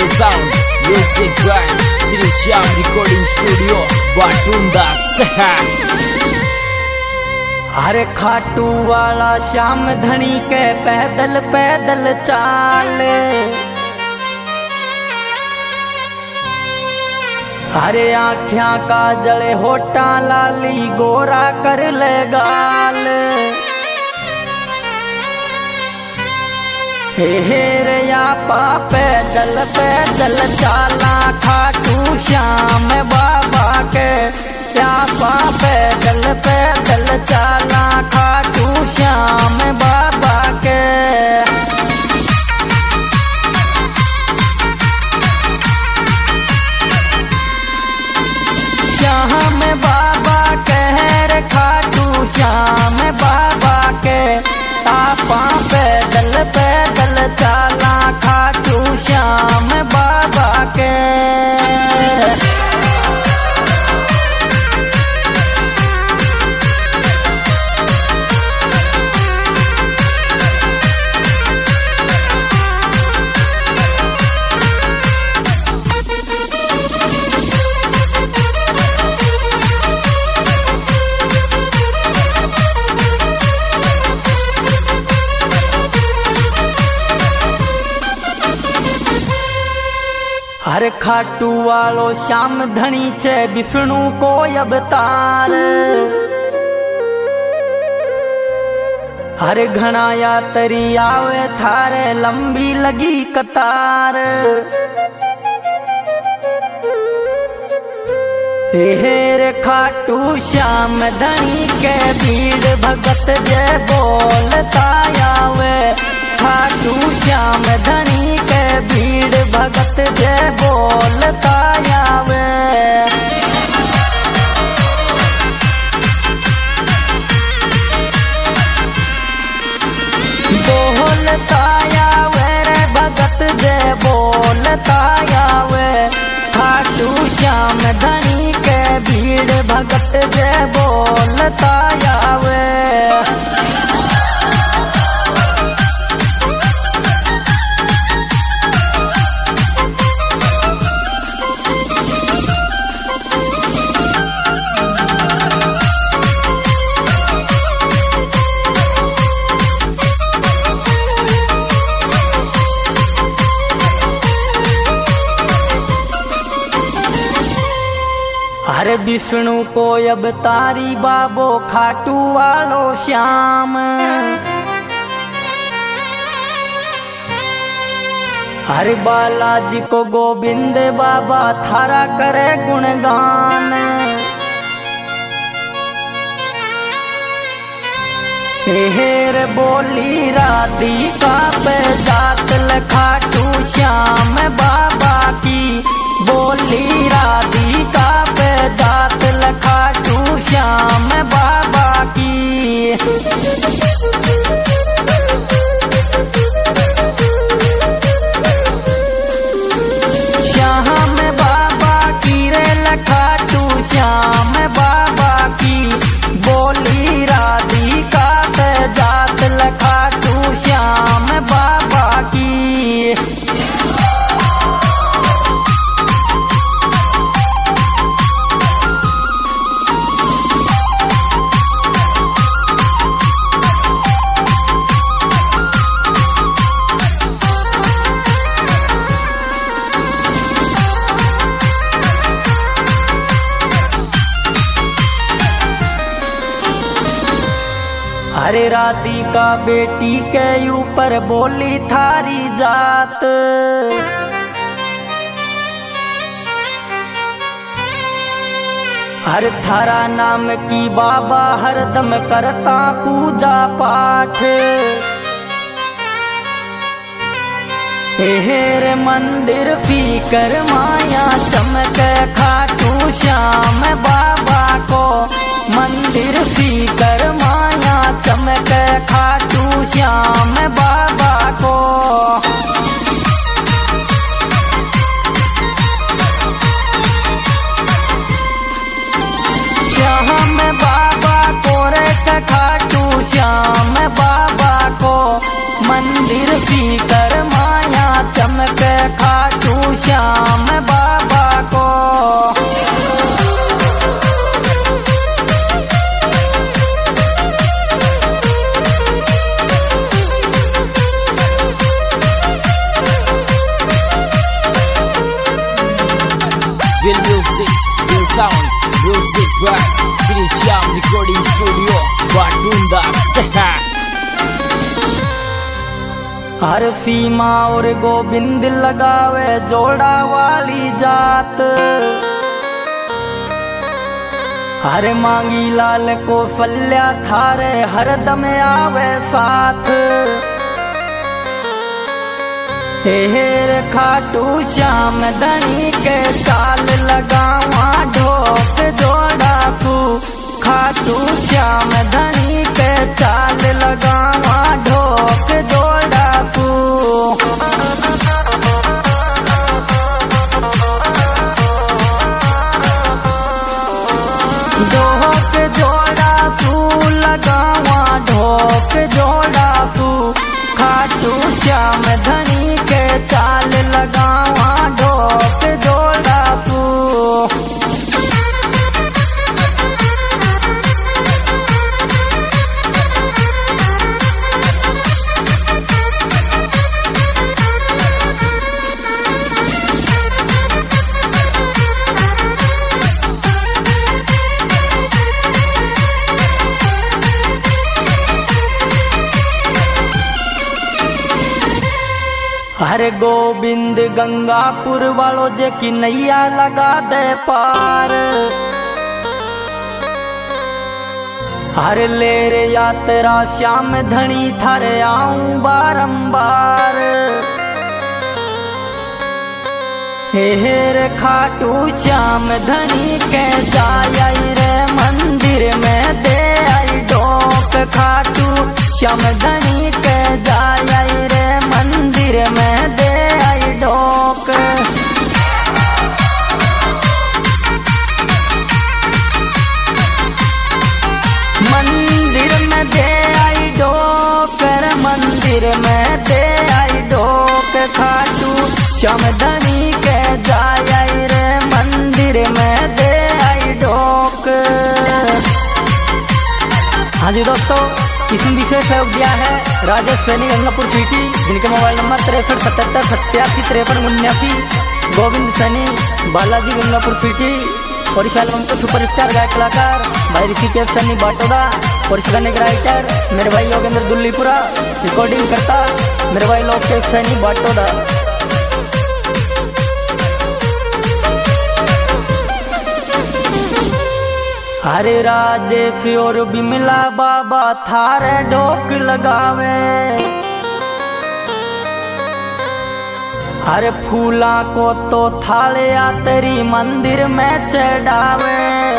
Sound Music by Sri Shyam Recording Studio Batunda Sehat। हरे खाटू वाला श्याम धनी के पैदल पैदल चाल, हरे आँखियाँ का जले होटा लाली गोरा कर ले गाल। हे रे या पा पैदल पैदल चाला खाटू श्याम बाबा के, या पा पैदल पैदल चाला खाटू श्याम बाबा के। श्याम बाबा कह रे खाटू श्याम बाबा के, आपा पैदल पैदल चाला खाटू श्याम बाबा के। हरे खाटू वालो श्याम धनी छे विष्णु को अवतार, हरे घना यात्री आवे थारे लंबी लगी कतार। रे खाटू श्याम धनी के भीड़ भगत जय बोलता आवे, खाटू श्याम धनी के भीड़ भगत जय बोलता आवे। बोलता आवे रे भगत जय बोलता आवे, खाटू श्याम धनी के भीड़ भगत जय बोलता आवे। हरे विष्णु को अवतारी बाबो खाटू वालो श्याम, हरे बालाजी को गोविंद बाबा थारा करे गुणगान। हेर बोली राधिका पे जात खाटू श्याम बाबा की, बोली राधिका पे जात खाटू श्याम बाबा की। श्याम बाबा की रे खाटू श्याम बाबा की, बोली राधिका पे जात खाटू श्याम बाबा की। हरे राधिका बेटी के ऊपर बोली थारी जात, हर थारा नाम की बाबा हरदम करता पूजा पाठ। हेर मंदिर फीकर माया चमके खाटू श्याम बाबा को, मंदिर फीकर माया चमके खाटू श्याम बाबा को। श्याम बाबा को रे खाटू श्याम बाबा को, मंदिर फीकर माया चमके खाटू श्याम बाबा को। Real music, real sound, music by Sri Shyam Recording Studio, Batunda, Seha. हर फीमा और गोविंद लगावे जोड़ा वाली जात। हर मांगी लाल को फल्या थारे हर दम आवे साथ। हेर खाटू श्याम धनी के चाल लगावा ढोक जोड़ा तू। खाटू श्याम धनी के चाल लगावा ढोक जोड़ा तू। ढोक जोड़ा तू लगावा ढोक जोड़ा तू। खाटू श्याम धनी के चाल लगावा ढोक जोड़ा तू। हरे गोविंद गंगापुर वालों जे की नैया लगा दे पार। हरे ले रे यात्रा श्याम धनी थारे आऊं बारंबार। हेर खाटू श्याम धनी के जाई रे मंदिर में दे आई डोक। खाटू श्याम धनी के जाई रे मंदिर में दे आई डोक। मंदिर में दे आई डोक रे मंदिर में दे आई डोक। खाटू श्याम धनी के जाई रे मंदिर में दे आई डोक। हाँ जी दोस्तों, इसमें विशेष सहयोग दिया है राजेश सैनी गंगापुर सिटी, जिनके mobile number 6377875379। Govind Saini Balaji Gangapur city. और इस एल्बम को सुपरस्टार गायक कलाकार भाई ऋषिकेश सैनी बाटोदा और इस गाने के राइटर मेरे भाई योगेंद्र दुल्लीपुरा। रिकॉर्डिंग करता मेरे भाई लोकेश सैनी बाटोदा। हरे राजेश और बिमला बाबा थारे ढोक लगावे। हरे फूला को तो थाले आ तेरी मंदिर में चढ़ावे।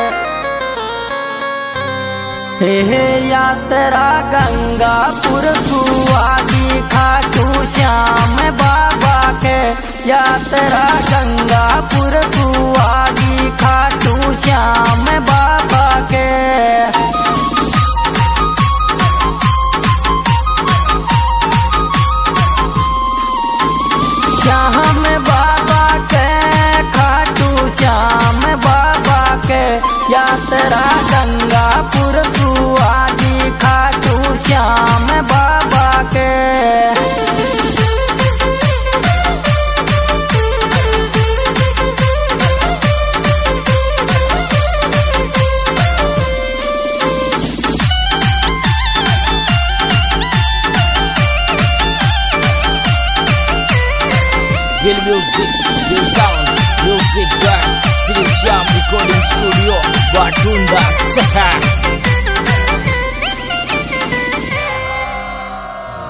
हे यात्रा गंगापुर सुआगी खाटू श्याम बाबा के। यात्रा गंगापुर सुआगी खाटू श्याम बाबा के। श्याम बाबा के खाटू श्याम बाबा के। यात्रा गंगापुर सुआगी खाटू श्याम बाबा के। Real music, real sound, music by Sri Shyam Recording Studio, Batunda, Seha.